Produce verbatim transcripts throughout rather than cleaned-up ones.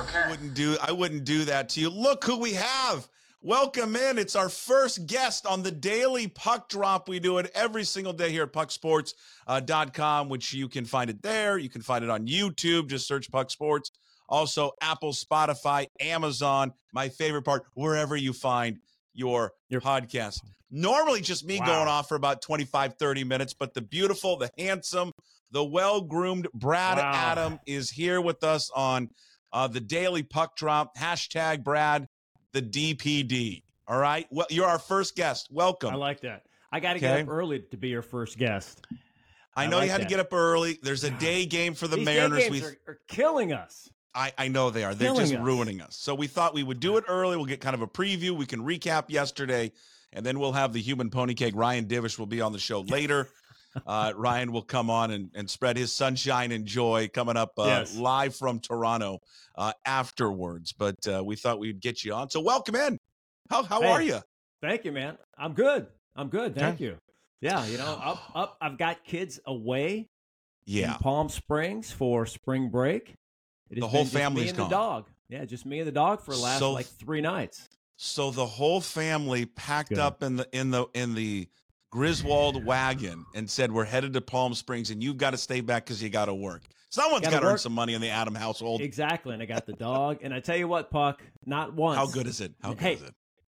okay. I wouldn't do I wouldn't do that to you. Look who we have. Welcome in. It's our first guest on the Daily Puck Drop. We do it every single day here at puck sports dot com, which you can find it there. You can find it on YouTube. Just search Puck Sports. Also, Apple, Spotify, Amazon, my favorite part, wherever you find your, your podcast. Normally just me wow. going off for about twenty-five, thirty minutes, but the beautiful, the handsome, the well-groomed Brad wow. Adam is here with us on uh, the Daily Puck Drop. Hashtag Brad, the D P D. All right? Well, you're our first guest. Welcome. I like that. I got to okay. get up early to be your first guest. I, I know like you had that. to get up early. There's a day game for the These Mariners. Day games are, are killing us. I, I know they are. They're killing just us. ruining us. So we thought we would do it early. We'll get kind of a preview. We can recap yesterday, and then we'll have the human pony cake. Ryan Divish will be on the show later. uh, Ryan will come on and, and spread his sunshine and joy coming up uh, yes. live from Toronto uh, afterwards. But uh, we thought we'd get you on. So welcome in. How how hey, are you? Thank you, man. I'm good. I'm good. Thank okay. you. Yeah, you know, up up. I've got kids away. Yeah, in Palm Springs for spring break. It the whole family's me and gone. The dog. Yeah, just me and the dog for the last so, like three nights. So the whole family packed Good. up in the in the in the Griswold wagon and said, "We're headed to Palm Springs, and you've got to stay back because you got to work. Someone's got to earn some money in the Adam household." Exactly, and I got the dog, and I tell you what, Puck, not once. How good is it? How good hey, is it?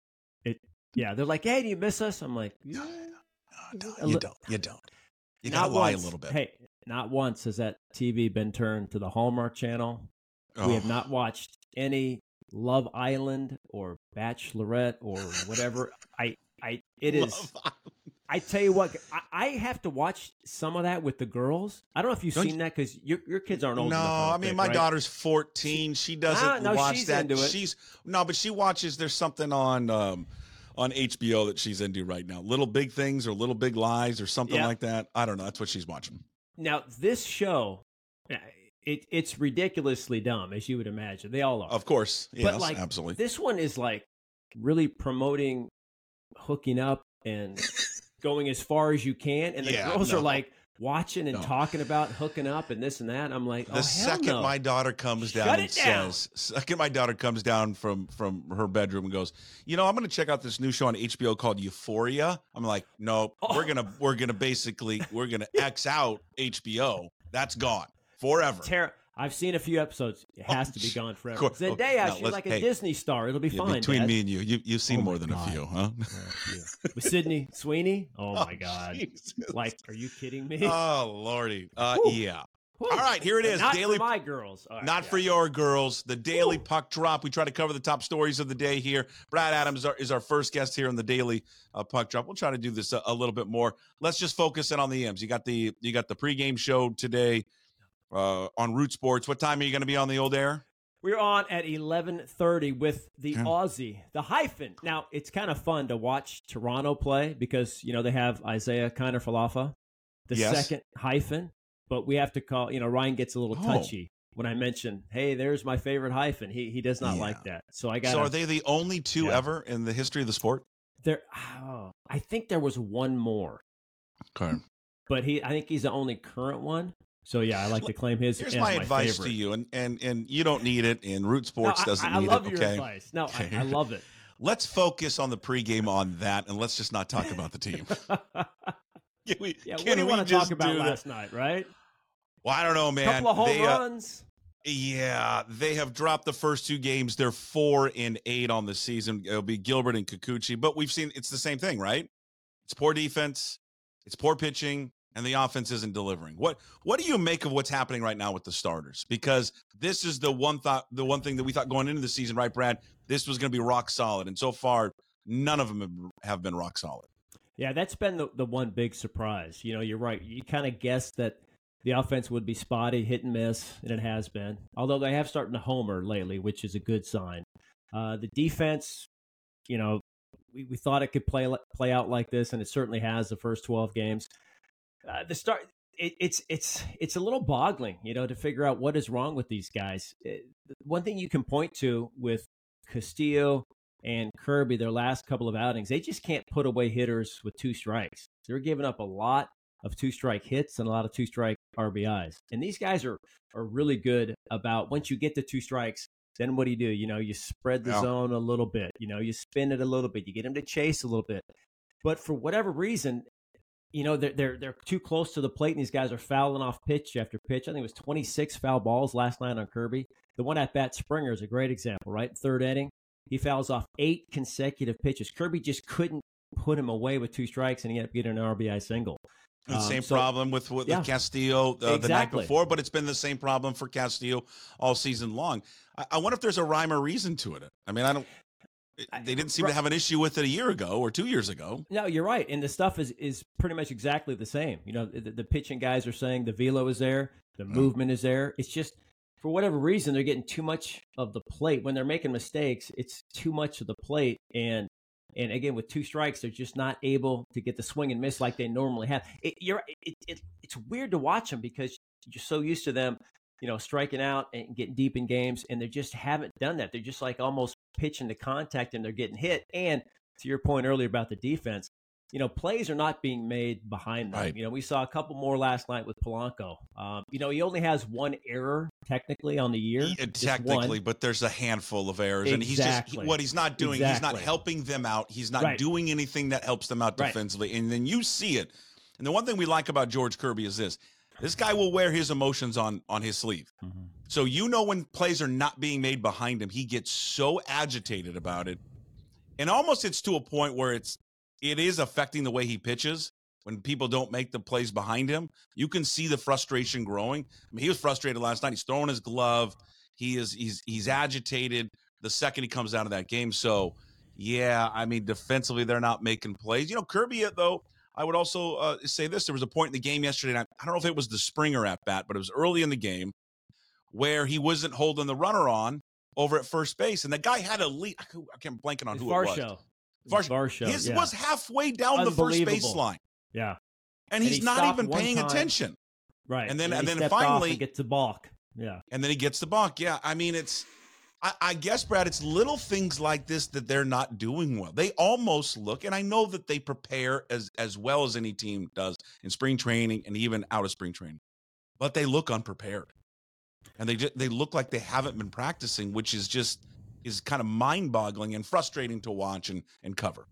It yeah, they're like, "Hey, do you miss us?" I'm like, "No, no, no you don't. You don't. You got to lie once. a little bit." Hey. Not once has that T V been turned to the Hallmark Channel. Oh. We have not watched any Love Island or Bachelorette or whatever. I, I, it is. I tell you what, I, I have to watch some of that with the girls. I don't know if you've don't seen you, that because your your kids aren't old no, enough. No, I mean think, my right? daughter's fourteen. She doesn't ah, no, watch she's that. Into it. She's no, but she watches. There's something on. Um, on H B O that she's into right now. Little Big Things or Little Big Lies or something yeah. like that. I don't know. That's what she's watching. Now, this show, it, it's ridiculously dumb, as you would imagine. They all are. Of course. Yes, but like, absolutely. This one is like really promoting hooking up and going as far as you can. And the yeah, girls no. are like watching and no. talking about hooking up and this and that. I'm like, oh, the second hell no. my daughter comes Shut down it and down. says, second my daughter comes down from from her bedroom and goes, you know, I'm going to check out this new show on H B O called Euphoria. I'm like, no, oh. we're gonna we're gonna basically we're gonna X out H B O. That's gone forever. Ter- I've seen a few episodes. It has oh, to be gone forever. Course. Zendaya, okay, she's no, like a hey, Disney star. It'll be yeah, fine. Between Dad. me and you, you you've seen oh more than God. a few, huh? Yeah. With Sydney Sweeney? Oh, my oh, God. Jesus. Like, are you kidding me? Oh, Lordy. Uh, yeah. Whew. All right, here it is. Not Daily, for my girls. Right, not yeah. for your girls. The Daily Whew. Puck Drop. We try to cover the top stories of the day here. Brad Adams is our, is our first guest here on the Daily uh, Puck Drop. We'll try to do this a, a little bit more. Let's just focus in on the M's. You got the you got the pregame show today uh, on Root Sports. What time are you going to be on the old air? We're on at eleven thirty with the yeah. Aussie, the hyphen. Now, it's kind of fun to watch Toronto play because, you know, they have Isaiah Kiner-Falefa, the yes. second hyphen. But we have to call, you know, Ryan gets a little oh. touchy when I mention, hey, there's my favorite hyphen. He he does not yeah. like that. So I got So are they the only two yeah. ever in the history of the sport? There, oh, I think there was one more. Okay. But he, I think he's the only current one. So, yeah, I like to claim his Here's as my, my advice favorite. to you, and, and, and you don't need it, and Root Sports no, doesn't I, I need love it. your okay? advice. No, okay. I, I love it. Let's focus on the pregame on that, and let's just not talk about the team. can we, yeah, can what do you we want to talk about do last that? night, right? Well, I don't know, man. A couple of home they, uh, runs. Yeah, they have dropped the first two games. They're four and eight on the season. It'll be Gilbert and Kikuchi, but we've seen it's the same thing, right? It's poor defense, it's poor pitching, and the offense isn't delivering. What What do you make of what's happening right now with the starters? Because this is the one thought, the one thing that we thought going into the season, right, Brad? This was going to be rock solid, and so far, none of them have been rock solid. Yeah, that's been the, the one big surprise. You know, you're right. You kind of guessed that the offense would be spotty, hit and miss, and it has been. Although they have started to homer lately, which is a good sign. Uh, the defense, you know, we, we thought it could play play out like this, and it certainly has the first twelve games. Uh, the start, it, it's it's it's a little boggling, you know, to figure out what is wrong with these guys. It, one thing you can point to with Castillo and Kirby, their last couple of outings, they just can't put away hitters with two strikes. They're giving up a lot of two-strike hits and a lot of two-strike R B Is. And these guys are are really good about, once you get the two strikes, then what do you do? You know, you spread the Yeah. zone a little bit. You know, you spin it a little bit. You get him to chase a little bit. But for whatever reason, you know, they're, they're, they're too close to the plate, and these guys are fouling off pitch after pitch. I think it was twenty-six foul balls last night on Kirby. The one at bat, Springer, is a great example, right? Third inning, he fouls off eight consecutive pitches. Kirby just couldn't put him away with two strikes, and he ended up getting an R B I single. The Um, same so- problem with, with yeah. Castillo uh, the night Exactly. before, but it's been the same problem for Castillo all season long. I, I wonder if there's a rhyme or reason to it. I mean, I don't. They didn't seem to have an issue with it a year ago or two years ago. No, you're right. And the stuff is, is pretty much exactly the same. You know, the, the pitching guys are saying the velo is there, the movement is there. It's just, for whatever reason, they're getting too much of the plate. When they're making mistakes, it's too much of the plate. And and again, with two strikes, they're just not able to get the swing and miss like they normally have. It, you're, it, it, it's weird to watch them because you're so used to them, you know, striking out and getting deep in games, and they just haven't done that. They're just like almost pitching to contact, and they're getting hit. And to your point earlier about the defense, you know, plays are not being made behind them. Right. You know, we saw a couple more last night with Polanco. Um, you know, he only has one error technically on the year. Yeah, just technically, one. but there's a handful of errors, and he's just Exactly. what he's not doing. He's not Exactly. helping them out. He's not Right. doing anything that helps them out Right. defensively, and then you see it. And the one thing we like about George Kirby is this: this guy will wear his emotions on on his sleeve. Mhm. So you know when plays are not being made behind him, he gets so agitated about it, and almost it's to a point where it's it is affecting the way he pitches. When people don't make the plays behind him, you can see the frustration growing. I mean, he was frustrated last night. He's throwing his glove. He is he's he's agitated the second he comes out of that game. So, yeah, I mean, defensively they're not making plays. You know, Kirby though. I would also uh, say this: there was a point in the game yesterday. And I, I don't know if it was the Springer at bat, but it was early in the game where he wasn't holding the runner on over at first base, and the guy had a lead. I can't blanking on It's who it was. Varsho. Varsho. Varsho, His yeah. was halfway down the first Unbelievable. baseline, Yeah. and And he's he not stopped even one paying time. attention. Right. And then- he and then stepped off finally- and gets the balk. Yeah. And then he gets the balk. Yeah, I mean, it's. I, I guess, Brad, it's little things like this that they're not doing well. They almost look, and I know that they prepare as as well as any team does in spring training and even out of spring training, but they look unprepared, and they just, they look like they haven't been practicing, which is just is kind of mind boggling and frustrating to watch and and cover.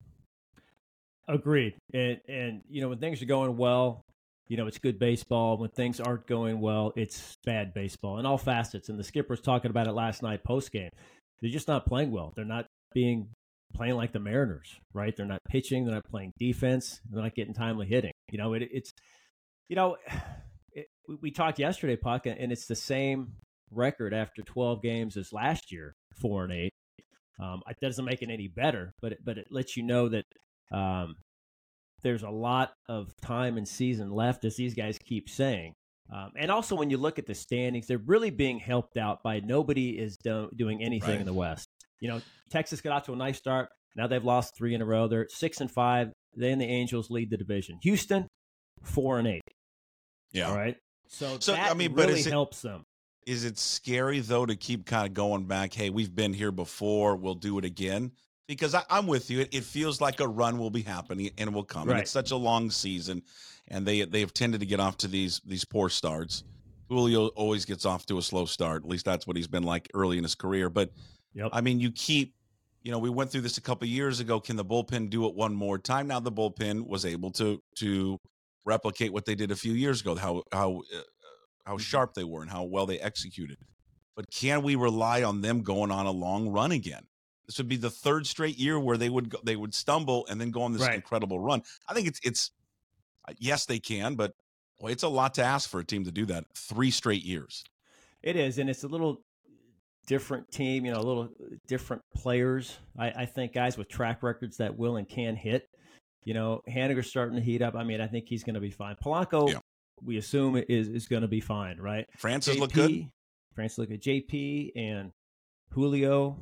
Agreed. And and you know, when things are going well, you know, it's good baseball. When things aren't going well, it's bad baseball in all facets. And the skipper was talking about it last night post game. They're just not playing well. They're not being playing like the Mariners, right? They're not pitching. They're not playing defense. They're not getting timely hitting. You know, it, it's you know, it, we, we talked yesterday, Puck, and it's the same record after twelve games as last year, four and eight. Um, it doesn't make it any better, but it, but it lets you know that. Um, there's a lot of time and season left, as these guys keep saying. Um, and also, when you look at the standings, they're really being helped out by nobody is do- doing anything Right. in the West. You know, Texas got out to a nice start. Now they've lost three in a row. They're six and five. They and the Angels lead the division. Houston, four and eight. Yeah. All right. So, So, that I mean, but really is it- helps them. Is it scary though to keep kind of going back? Hey, we've been here before. We'll do it again. Because I, I'm with you. It, it feels like a run will be happening and will come. And Right. it's such a long season, and they they have tended to get off to these these poor starts. Julio always gets off to a slow start. At least that's what he's been like early in his career. But Yep. I mean, you keep, you know, we went through this a couple of years ago. Can the bullpen do it one more time? Now the bullpen was able to to replicate what they did a few years ago. How how uh, how sharp they were and how well they executed. But can we rely on them going on a long run again? This would be the third straight year where they would go, they would stumble and then go on this Right. incredible run. I think it's it's yes they can, but boy, it's a lot to ask for a team to do that three straight years. It is, and it's a little different team, you know, a little different players. I, I think guys with track records that will and can hit. You know, Haniger's starting to heat up. I mean, I think he's going to be fine. Polanco, Yeah. we assume is is going to be fine, right? Francis J P, looked good. Francis look at J P and Julio.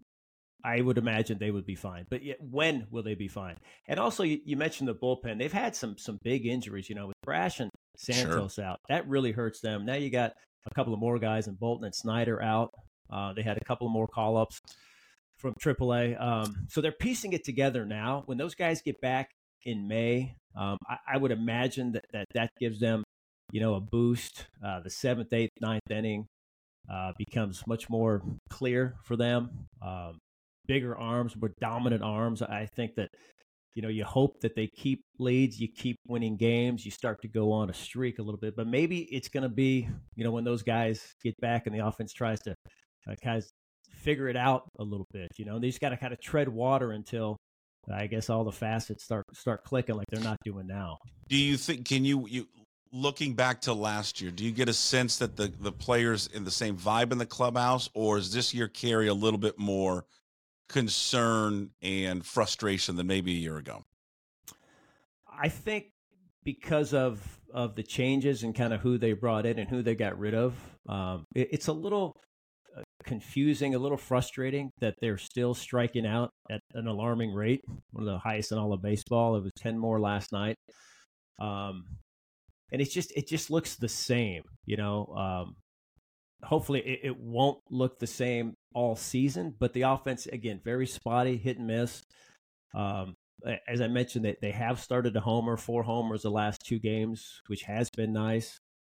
I would imagine they would be fine, but yet when will they be fine? And also, you, you mentioned the bullpen; they've had some some big injuries. You know, with Brash and Santos out, that really hurts them. Now you got a couple of more guys, and Bolton and Snyder out. Uh, they had a couple of more call ups from triple A, um, so they're piecing it together now. When those guys get back in May, um, I, I would imagine that, that that gives them, you know, a boost. Uh, the seventh, eighth, ninth inning. uh, becomes much more clear for them. Um, bigger arms, more dominant arms. I think that, you know, you hope that they keep leads, you keep winning games, you start to go on a streak a little bit. But maybe it's going to be, you know, when those guys get back and the offense tries to uh, kind of figure it out a little bit, you know, they just got to kind of tread water until I guess all the facets start start clicking like they're not doing now. Do you think, can you, you looking back to last year, do you get a sense that the, the players in the same vibe in the clubhouse, or is this year carry a little bit more concern and frustration than maybe a year ago? I think because of of the changes and kind of who they brought in and who they got rid of, um, it, it's a little uh, confusing, a little frustrating that they're still striking out at an alarming rate, one of the highest in all of baseball. It was ten more last night. Um, and it's just, it just looks the same, you know. Um, hopefully it, it won't look the same all season, but the offense, again, very spotty, hit and miss. Um, as I mentioned, they, they have started a homer, four homers the last two games, which has been nice.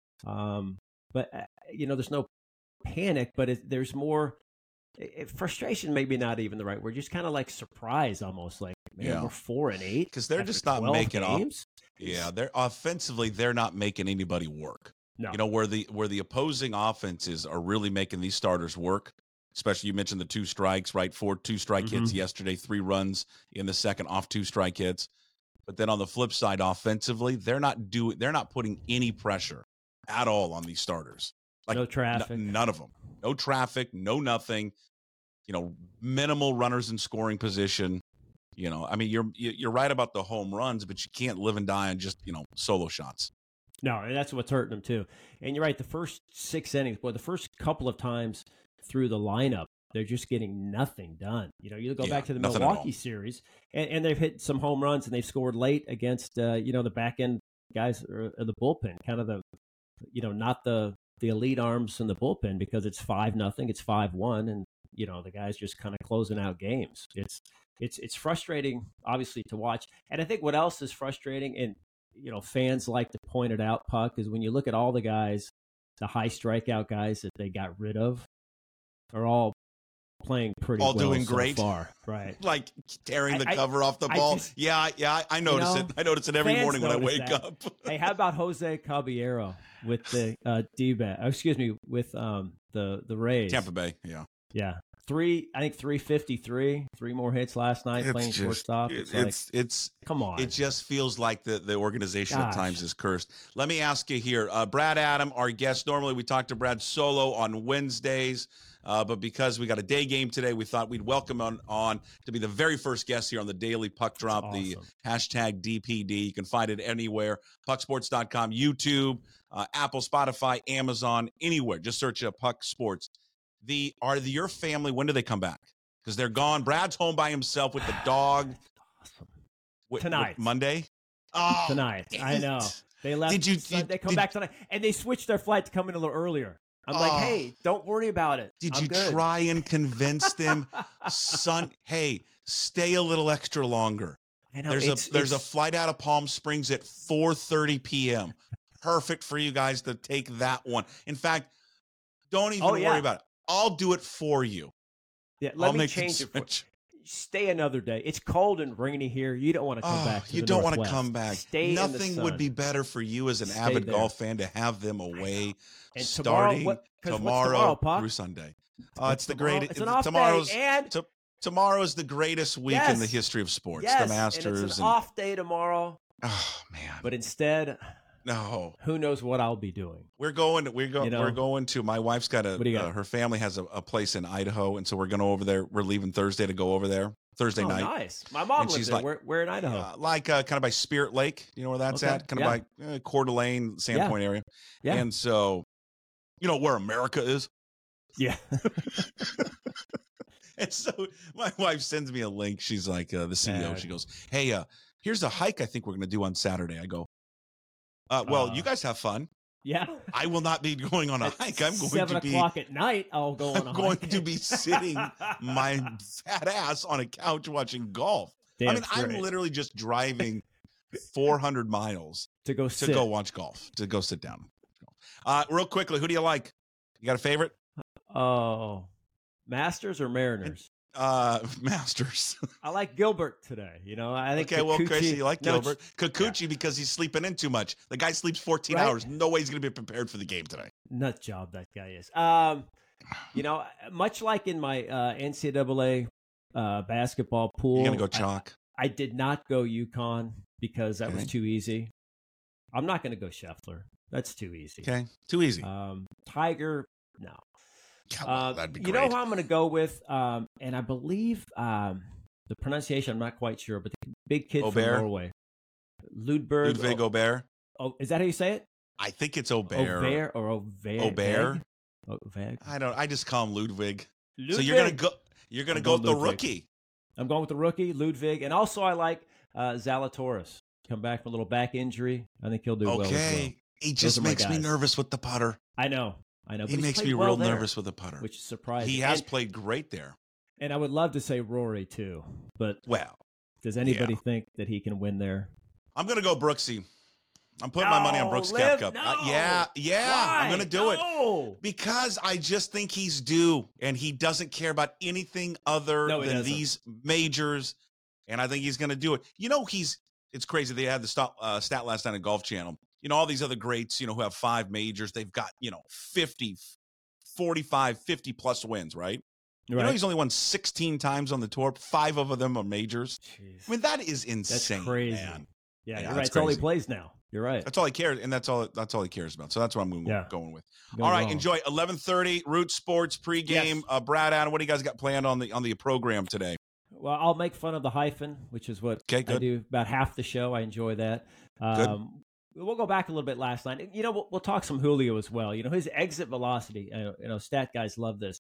Um, but, uh, you know, there's no panic, but it, there's more it, frustration, maybe not even the right word, just kind of like surprise almost, like, man, Yeah. we're four and eight. Because they're just not making games. Off, yeah, they're offensively, they're not making anybody work. No. You know, where the where the opposing offenses are really making these starters work. Especially, you mentioned the two strikes, right? Four two strike Mm-hmm. hits yesterday, three runs in the second off two strike hits. But then on the flip side, offensively, they're not doing, they're not putting any pressure at all on these starters. Like No traffic. n- none of them. No traffic, no nothing. You know, minimal runners in scoring position. You know, I mean, you're you're right about the home runs, but you can't live and die on just, you know, solo shots. No, and that's what's hurting them too. And you're right, the first six innings, boy, the first couple of times through the lineup, they're just getting nothing done. You know, you go Yeah, back to the nothing at all. Milwaukee series, and, and they've hit some home runs, and they've scored late against, uh, you know, the back end guys or, or the bullpen, kind of the, you know, not the the elite arms in the bullpen, because it's five nothing, it's five one, and you know the guys just kind of closing out games. It's it's it's frustrating, obviously, to watch. And I think what else is frustrating, and you know, fans like to point it out, Puck, is when you look at all the guys, the high strikeout guys that they got rid of, are all playing pretty all well doing so great, far, right? Like tearing the I, cover off the I ball. just, yeah, yeah, I, I notice you know, it. I notice it every fans morning when I notice wake that. up. Hey, how about Jose Caballero with the uh, D-bat? Oh, excuse me, with um the the Rays, Tampa Bay, yeah. Yeah, three. I think three fifty three. Three more hits last night It's playing just- shortstop. it- It's, like, it's it's come on. it just feels like the the organization at Gosh. times is cursed. Let me ask you here, uh, Brad Adam, our guest. Normally we talk to Brad solo on Wednesdays, uh, but because we got a day game today, we thought we'd welcome on on to be the very first guest here on the Daily Puck Drop. That's The awesome. hashtag D P D. You can find it anywhere: puck sports dot com, YouTube, uh, Apple, Spotify, Amazon, anywhere. Just search uh, Puck Sports. The are the, your family? When do they come back? Because they're gone. Brad's home by himself with the dog. Awesome. Wh- wh- Tonight. Monday. Oh, Tonight, dang I know. it. They left. Did you- Sun- they come did- back tonight, and they switched their flight to come in a little earlier. I'm like, Oh. hey, don't worry about it. Did I'm you good. try and convince them, son? Hey, stay a little extra longer. I know, There's it's- a there's a it's- flight out of Palm Springs at four thirty p.m. Perfect for you guys to take that one. In fact, don't even Oh, worry yeah. about it. I'll do it for you. Yeah, let I'll me make the change it. For, switch. stay another day. It's cold and rainy here. You don't want to come Oh, back. To you the don't want to Northwest. come back. Stay in the Nothing would sun. be better for you as an Stay avid there. golf fan to have them away And tomorrow, starting what, 'cause what's tomorrow, tomorrow, Puck? through Sunday. Uh, What's it's the tomorrow? greatest. It's an off tomorrow's day, and to, tomorrow's the greatest week in the Yes. history of sports. yes, the Masters. and it's an and- off day tomorrow. oh man, But instead, no. who knows what I'll be doing? We're going. We're going. You know? We're going to. My wife's got a. What do you Uh, got? her family has a, a place in Idaho, and so we're going over there. We're leaving Thursday to go over there. Thursday Oh, night. nice. My mom And lives she's there. like- We're, we're in Idaho. Uh, like uh, kind of by Spirit Lake. You know where that's Okay, at? Kind yeah. of by uh, Coeur d'Alene, Sandpoint area. Yeah. And so, you know where America is. yeah. And so my wife sends me a link. She's like, uh, the C E O. Bad. She goes, "Hey, uh, here's a hike I think we're going to do on Saturday." I go, uh, "Well, Uh, you guys have fun. Yeah. I will not be going on a At hike. I'm going seven to be. o'clock at night. I'll go on a I'm going hike. to be sitting my fat ass on a couch watching golf. I Damn mean, I'm straight. literally just driving four hundred miles to go to sit. go watch golf, to go sit down. Uh, real quickly, who do you like? You got a favorite? Oh, Masters or Mariners? Uh, Masters. I like Gilbert today. You know, I think Okay, well, Kikuchi- Casey, you like no, Gilbert. Kikuchi yeah. because he's sleeping in too much. The guy sleeps fourteen Right? hours. No way he's going to be prepared for the game today. Nut job that guy is. Um, you know, much like in my uh, N C double A uh, basketball pool, You're going to go chalk. I, I did not go UConn because that Okay. was too easy. I'm not going to go Scheffler. That's too easy. Okay, too easy. Um, Tiger, no. Come on, Uh, that'd be you great. know who I'm going to go with? Um, and I believe um, the pronunciation, I'm not quite sure, but the big kid Aubert? from Norway. Ludberg. Ludwig oh, Aubert. oh, is that how you say it? I think it's Aubert. Aubert or Aubert? Aubert? Aubert? I don't. I just call him Ludwig. So Ludwig. you're gonna go. You're gonna I'm go with going the Ludwig. rookie. I'm going with the rookie, Ludwig. And also I like uh, Zalatoris. Come back from a little back injury. I think he'll do well as well. Okay. He just are my makes me guys. nervous with the putter. I know. I know. He but he's makes played me well real there, nervous with the putter. which is surprising. He has And, played great there. and I would love to say Rory too, but Well, does anybody yeah. think that he can win there? I'm gonna go Brooksy. I'm putting my money on No, Brooks Liv, Koepka. no. Uh, yeah, yeah. Why? I'm gonna do it No. because I just think he's due, and he doesn't care about anything other No, he than doesn't. these majors. And I think he's gonna do it. You know, he's. It's crazy. They had the stop, uh, stat last night on Golf Channel. You know, all these other greats, you know, who have five majors, they've got, you know, fifty, forty-five, fifty plus wins, right? You know, Right. he's only won sixteen times on the tour. Five of them are majors. Jeez. I mean, that is That's insane, crazy. man. Yeah, Yeah, you're right. that's It's all he crazy. plays now. You're right. That's all he cares, and that's all. That's all he cares about. So that's what I'm going, Yeah. going with. Go all right, wrong. enjoy eleven thirty Root Sports pregame. Yes. Uh, Brad, Adam, what do you guys got planned on the on the program today? Well, I'll make fun of the hyphen, which is what Okay, I good. do about half the show. I enjoy that. Um, we'll go back a little bit last night. You know, we'll, we'll talk some Julio as well. You know, his exit velocity, uh, you know, stat guys love this.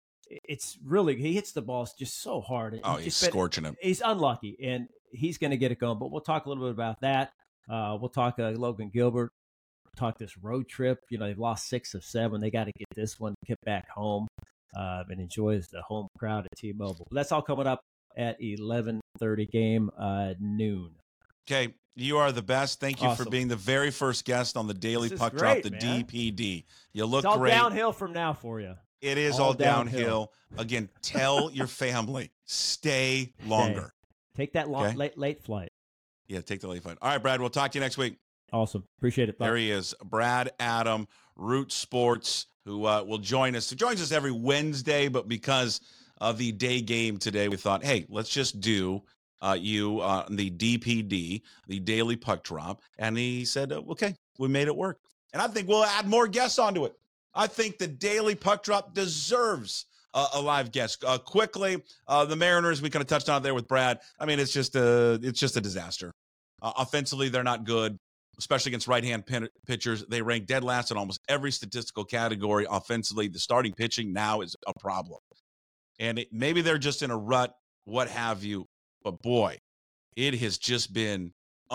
It's really, he hits the ball just so hard. Oh, he's just been- scorching him. He's unlucky, and he's going to get it going. But we'll talk a little bit about that. Uh, we'll talk uh, Logan Gilbert. Talk this road trip. You know, they've lost six of seven. They got to get this one, get back home, uh, and enjoys the home crowd at T-Mobile. But that's all coming up at eleven thirty game uh, noon. Okay, you are the best. Thank you Awesome. for being the very first guest on the Daily This is Puck great, Drop, the man. D P D. You look It's all great. downhill from now for you. It is all all downhill. downhill. Again, tell your family stay longer. Take that long, Okay. late late flight. Yeah, take the late flight. All right, Brad. We'll talk to you next week. Awesome. Appreciate it. Bye. There he is, Brad Adam, Root Sports, who uh, will join us. He joins us every Wednesday, but because of the day game today, we thought, hey, let's just do uh, you uh, the D P D, the Daily Puck Drop. And he said, uh, okay, we made it work. And I think we'll add more guests onto it. I think the Daily Puck Drop deserves uh, a live guest. Uh, quickly, uh, the Mariners, we kind of touched on it there with Brad. I mean, it's just a, it's just a disaster. Uh, offensively, they're not good, especially against right-hand pin- pitchers. They rank dead last in almost every statistical category. Offensively, the starting pitching now is a problem. And it, maybe they're just in a rut, what have you. But boy, it has just been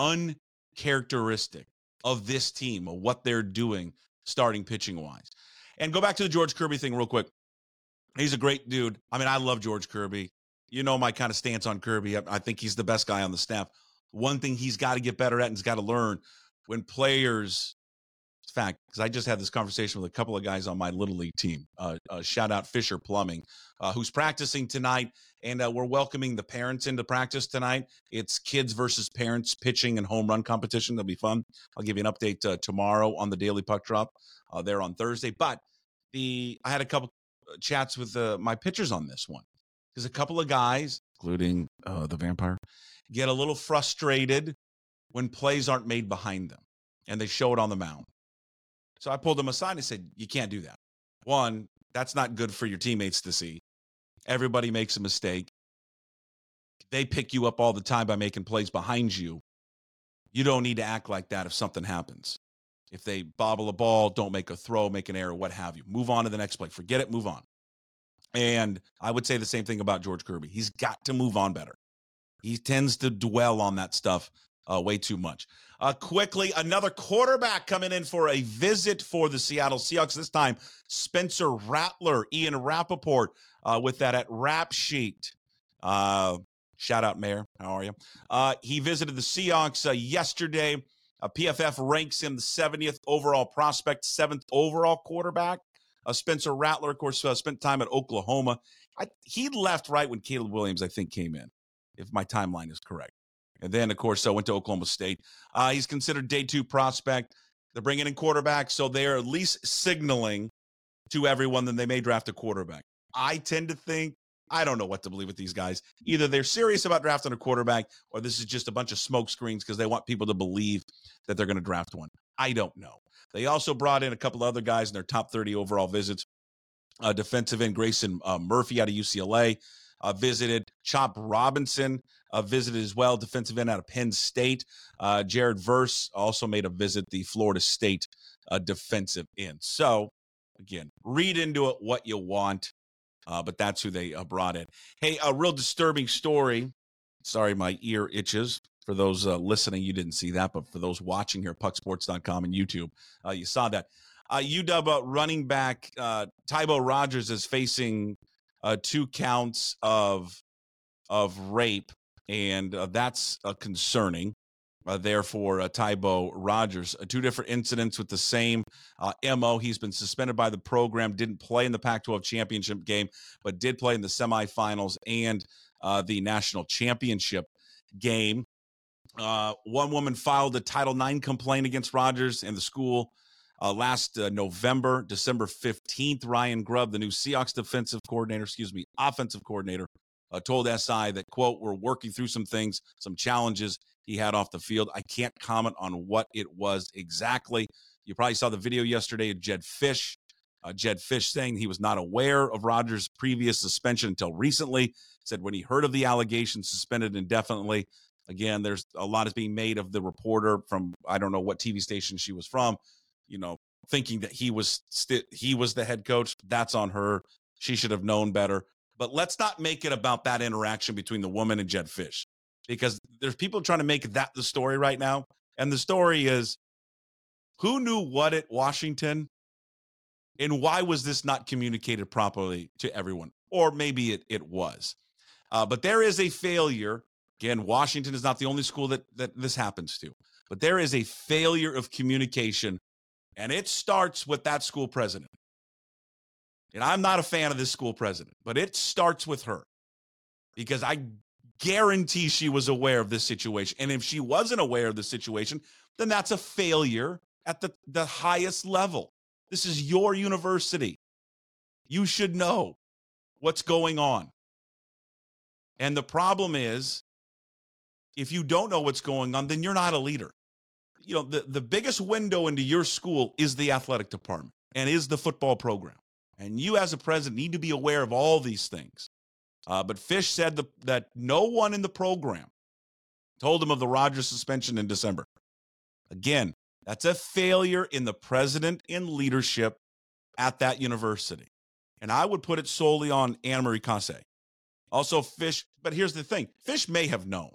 uncharacteristic of this team, of what they're doing starting pitching-wise. And go back to the George Kirby thing real quick. He's a great dude. I mean, I love George Kirby. You know my kind of stance on Kirby. I, I think he's the best guy on the staff. One thing he's got to get better at and he's got to learn when players, in fact, because I just had this conversation with a couple of guys on my Little League team. Uh, uh, shout out Fisher Plumbing, uh, who's practicing tonight. And uh, we're welcoming the parents into practice tonight. It's kids versus parents pitching and home run competition. That'll be fun. I'll give you an update uh, tomorrow on the Daily Puck Drop uh, there on Thursday. But the I had a couple chats with uh, my pitchers on this one because a couple of guys, including uh, the Vampire, get a little frustrated when plays aren't made behind them and they show it on the mound. So I pulled them aside and said, you can't do that. One, that's not good for your teammates to see. Everybody makes a mistake. They pick you up all the time by making plays behind you. You don't need to act like that if something happens. If they bobble a ball, don't make a throw, make an error, what have you. Move on to the next play. Forget it, move on. And I would say the same thing about George Kirby. He's got to move on better. He tends to dwell on that stuff uh, way too much. Uh, quickly, another quarterback coming in for a visit for the Seattle Seahawks. This time, Spencer Rattler, Ian Rappaport uh, with that at Rap Sheet. Uh, shout out, Mayor. How are you? Uh, he visited the Seahawks uh, yesterday. Uh, P F F ranks him the seventieth overall prospect, seventh overall quarterback Uh, Spencer Rattler, of course, uh, spent time at Oklahoma. I, he left right when Caleb Williams, I think, came in, if my timeline is correct. And then, of course, uh, went to Oklahoma State. Uh, he's considered day two prospect. They're bringing in quarterback, so they're at least signaling to everyone that they may draft a quarterback. I tend to think, I don't know what to believe with these guys. Either they're serious about drafting a quarterback, or this is just a bunch of smoke screens because they want people to believe that they're going to draft one. I don't know. They also brought in a couple other guys in their top thirty overall visits. Uh, defensive end Grayson uh, Murphy out of U C L A uh, visited. Chop Robinson uh, visited as well, defensive end out of Penn State. Uh, Jared Verse also made a visit, the Florida State uh, defensive end. So, again, read into it what you want. Uh, but that's who they uh, brought in. Hey, a real disturbing story. Sorry, my ear itches. For those uh, listening, you didn't see that, but for those watching here, puck sports dot com and YouTube, uh, you saw that. Uh, U W uh, running back uh, Tybo Rogers is facing uh, two counts of of rape, and uh, that's uh, concerning. Uh, therefore, uh, Tybo Rogers, uh, two different incidents with the same uh, M O. He's been suspended by the program, didn't play in the Pac twelve championship game, but did play in the semifinals and uh, the national championship game. Uh, one woman filed a Title nine complaint against Rogers and the school uh, last uh, November, December fifteenth. Ryan Grubb, the new Seahawks defensive coordinator, excuse me, offensive coordinator, uh, told S I that, quote, we're working through some things, some challenges he had off the field. I can't comment on what it was exactly. You probably saw the video yesterday of Jedd Fisch. Uh, Jedd Fisch saying he was not aware of Rogers' previous suspension until recently. Said when he heard of the allegation, suspended indefinitely. Again, there's a lot is being made of the reporter from, I don't know what T V station she was from, you know, thinking that he was st- he was the head coach. That's on her. She should have known better. But let's not make it about that interaction between the woman and Jedd Fisch, because there's people trying to make that the story right now. And the story is, who knew what at Washington, and why was this not communicated properly to everyone? Or maybe it, it was. Uh, but there is a failure. Again, Washington is not the only school that, that this happens to, but there is a failure of communication, and it starts with that school president. And I'm not a fan of this school president, but it starts with her, because I guarantee she was aware of this situation. And if she wasn't aware of the situation, then that's a failure at the, the highest level. This is your university. You should know what's going on. And the problem is, if you don't know what's going on, then you're not a leader. You know, the, the biggest window into your school is the athletic department and is the football program. And you as a president need to be aware of all these things. Uh, but Fisch said the, that no one in the program told him of the Rogers suspension in December. Again, that's a failure in the president and leadership at that university. And I would put it solely on Anna Marie Casse. Also, Fisch, but here's the thing. Fisch may have known.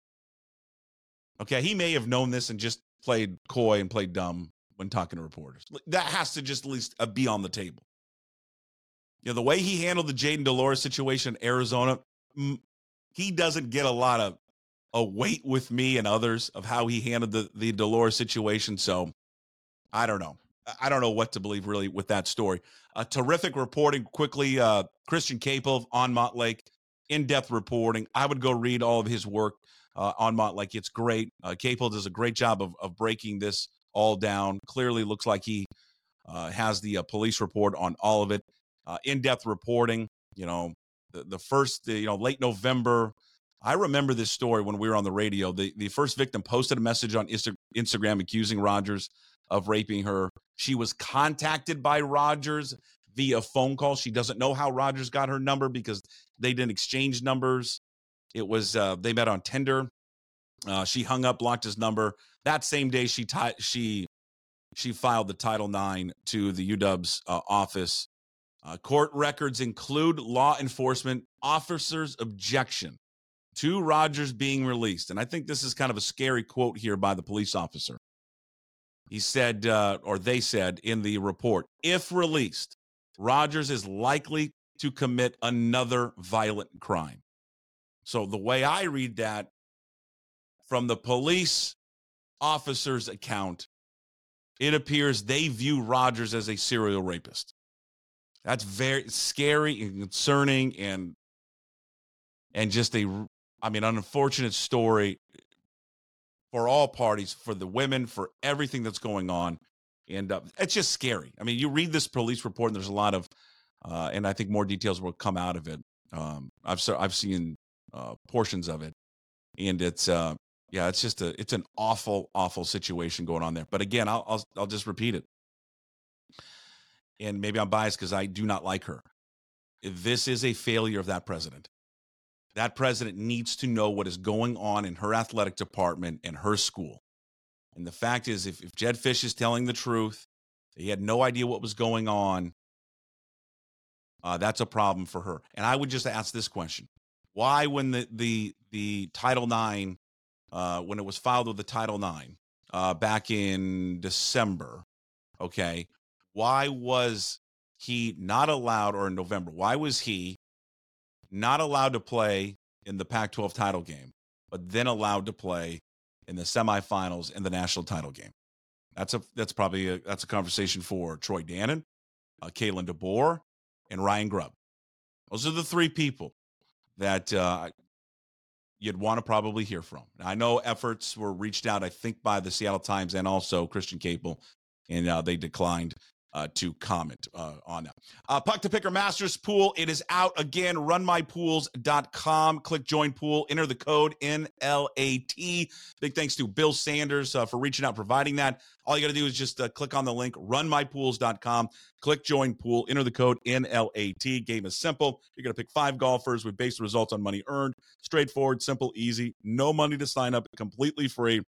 Okay, he may have known this and just played coy and played dumb when talking to reporters. That has to just at least uh, be on the table. You know, the way he handled the Jaden Delores situation in Arizona, mm, he doesn't get a lot of a weight with me and others of how he handled the, the Delores situation. So I don't know. I don't know what to believe really with that story. A terrific reporting quickly. Uh, Christian Capel on Montlake, in-depth reporting. I would go read all of his work uh, on Montlake. It's great. Uh, Capel does a great job of, of breaking this all down. Clearly looks like he uh, has the uh, police report on all of it. Uh, in-depth reporting, you know, the, the first, you know, late November. I remember this story when we were on the radio. The, the first victim posted a message on Insta- Instagram accusing Rogers of raping her. She was contacted by Rogers via phone call. She doesn't know how Rogers got her number because they didn't exchange numbers. It was, uh, they met on Tinder. Uh, she hung up, blocked his number. That same day, she ti- she she filed the Title nine to the U W's uh, office. Uh, court records include law enforcement officers' objection to Rogers being released. And I think this is kind of a scary quote here by the police officer. He said, uh, or they said in the report, if released, Rogers is likely to commit another violent crime. So the way I read that from the police officer's account, it appears they view Rogers as a serial rapist. That's very scary and concerning, and and just a, I mean, an unfortunate story for all parties, for the women, for everything that's going on. And uh, it's just scary. I mean, you read this police report, and there's a lot of, uh, and I think more details will come out of it. Um, I've I've seen uh, portions of it, and it's uh, yeah, it's just a it's an awful, awful situation going on there. But again, I'll I'll, I'll just repeat it, and maybe I'm biased because I do not like her. This is a failure of that president. That president needs to know what is going on in her athletic department and her school. And the fact is, if, if Jedd Fisch is telling the truth, he had no idea what was going on, uh, that's a problem for her. And I would just ask this question. Why, when the the, the Title nine, uh, when it was filed with the Title nine uh, back in December, okay, why was he not allowed, or in November, why was he not allowed to play in the Pac twelve title game, but then allowed to play in the semifinals in the national title game? That's a that's probably a, that's a conversation for Troy Dannon, uh, Kalen DeBoer, and Ryan Grubb. Those are the three people that uh, you'd want to probably hear from. Now, I know efforts were reached out, I think, by the Seattle Times and also Christian Cable, and uh, they declined Uh, to comment uh, on that. Uh, Puck to Picker Masters Pool. It is out again. run my pools dot com. Click join pool. Enter the code N L A T. Big thanks to Bill Sanders uh, for reaching out, providing that. All you got to do is just uh, click on the link, run my pools dot com. Click join pool. Enter the code N L A T. Game is simple. You're going to pick five golfers. We base the results on money earned. Straightforward, simple, easy. No money to sign up. Completely free.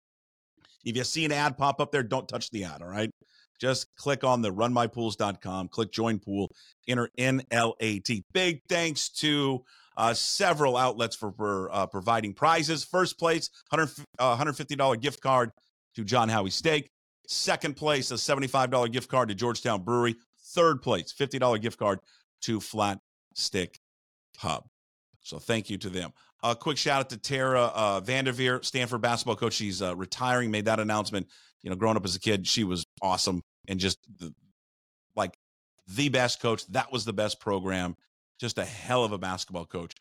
If you see an ad pop up there, don't touch the ad, all right? Just click on the run my pools dot com, click join pool, enter N L A T. Big thanks to uh, several outlets for, for uh, providing prizes. First place, one hundred fifty dollars gift card to John Howie Steak. Second place, a seventy-five dollars gift card to Georgetown Brewery. Third place, fifty dollars gift card to Flat Stick Pub. So thank you to them. A uh, quick shout out to Tara uh, Vanderveer, Stanford basketball coach. She's uh, retiring, made that announcement. You know, growing up as a kid, she was awesome and just the, like the best coach. That was the best program. Just a hell of a basketball coach.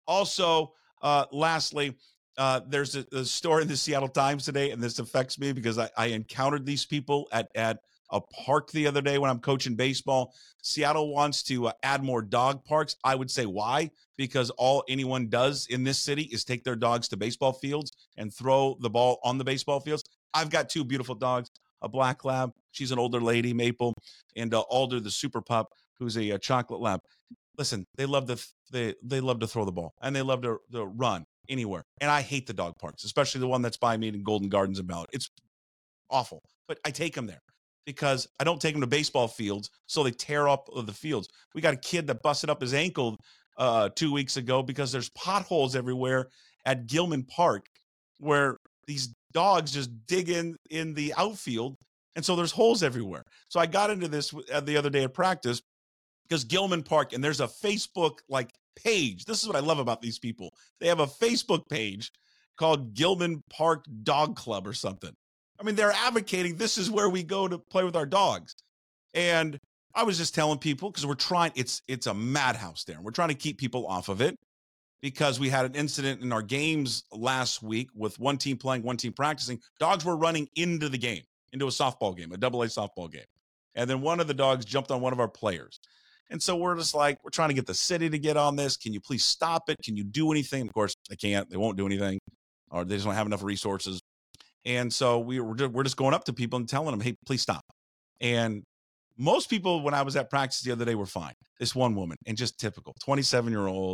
Also, uh, lastly, uh, there's a, a story in the Seattle Times today, and this affects me because I, I encountered these people at, at a park the other day when I'm coaching baseball. Seattle wants to uh, add more dog parks. I would say why? Because all anyone does in this city is take their dogs to baseball fields and throw the ball on the baseball fields. I've got two beautiful dogs, a black lab. She's an older lady, Maple, and uh, Alder, the super pup, who's a, a chocolate lab. Listen, they love to they they love to throw the ball, and they love to, to run anywhere. And I hate the dog parks, especially the one that's by me in Golden Gardens and Ballard. It's awful, but I take them there because I don't take them to baseball fields, so they tear up the fields. We got a kid that busted up his ankle uh, two weeks ago because there's potholes everywhere at Gilman Park where these dogs just dig in in the outfield, and so there's holes everywhere. So I got into this the other day at practice because Gilman Park, and there's a Facebook like page. This is what I love about these people. They have a Facebook page called Gilman Park Dog Club or something. I mean, they're advocating this is where we go to play with our dogs. And I was just telling people because we're trying, it's it's a madhouse there. We're trying to keep people off of it because we had an incident in our games last week with one team playing, one team practicing. Dogs were running into the game, into a softball game, a double A softball game. And then one of the dogs jumped on one of our players. And so we're just like, we're trying to get the city to get on this. Can you please stop it? Can you do anything? Of course, they can't. They won't do anything, or they just don't have enough resources. And so we were just, we're just going up to people and telling them, hey, please stop. And most people, when I was at practice the other day, were fine. This one woman, and just typical twenty-seven-year-old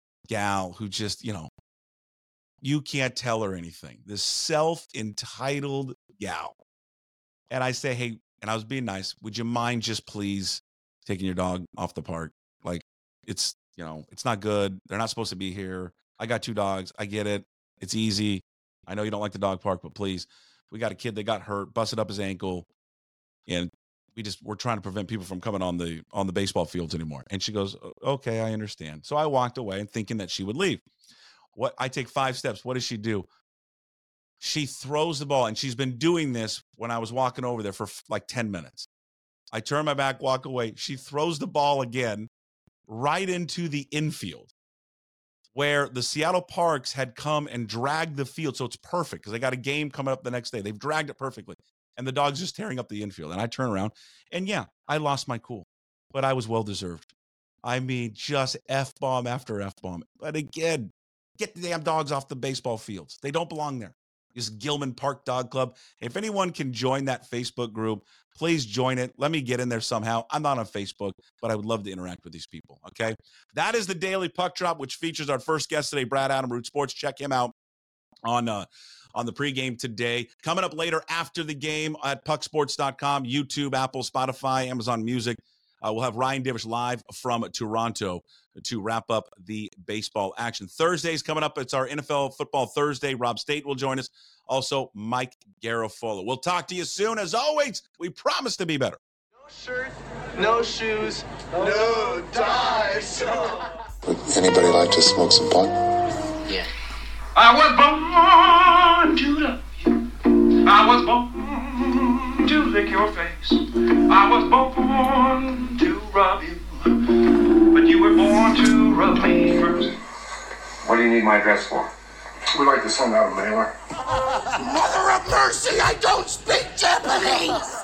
gal who just, you know, you can't tell her anything. This self-entitled gal. And I say, hey, and I was being nice, would you mind just please taking your dog off the park? Like, it's, you know, it's not good. They're not supposed to be here. I got two dogs. I get it. It's easy. I know you don't like the dog park, but please, we got a kid that got hurt, busted up his ankle, and we just, we're trying to prevent people from coming on the, on the baseball fields anymore. And she goes, okay, I understand. So I walked away and thinking that she would leave. What, I take five steps. What does she do? She throws the ball, and she's been doing this when I was walking over there for like ten minutes. I turn my back, walk away. She throws the ball again right into the infield where the Seattle Parks had come and dragged the field. So it's perfect because they got a game coming up the next day. They've dragged it perfectly. And the dog's just tearing up the infield. And I turn around, and yeah, I lost my cool, but I was well-deserved. I mean, just F-bomb after F-bomb. But again, get the damn dogs off the baseball fields. They don't belong there. It's Gilman Park Dog Club. If anyone can join that Facebook group, please join it. Let me get in there somehow. I'm not on Facebook, but I would love to interact with these people, okay? That is the Daily Puck Drop, which features our first guest today, Brad Adam, Root Sports. Check him out on uh, on the pregame today. Coming up later after the game at puck sports dot com, YouTube, Apple, Spotify, Amazon Music. Uh, we'll have Ryan Divish live from Toronto to wrap up the baseball action. Thursday's coming up. It's our N F L Football Thursday. Rob State will join us. Also, Mike Garafolo. We'll talk to you soon. As always, we promise to be better. No shirt, no shoes, no ties. Would anybody like to smoke some pot? Yeah. I was born to love you. I was born to lick your face. I was born to rub you. But you were born to rub me first. What do you need my address for? We'd like to send out a mailer. Mother of mercy, I don't speak Japanese!